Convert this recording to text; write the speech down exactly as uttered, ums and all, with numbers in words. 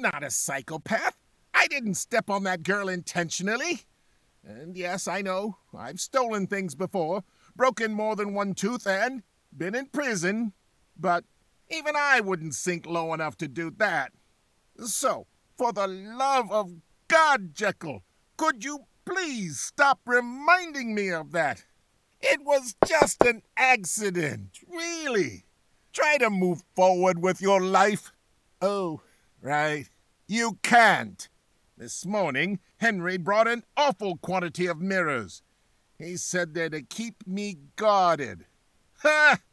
I'm not a psychopath. I didn't step on that girl intentionally. And yes, I know, I've stolen things before, broken more than one tooth, and been in prison. But even I wouldn't sink low enough to do that. So, for the love of God, Jekyll, could you please stop reminding me of that? It was just an accident, really. Try to move forward with your life. Oh, right. You can't. This morning, Henry brought an awful quantity of mirrors. He said they're to keep me guarded. Ha!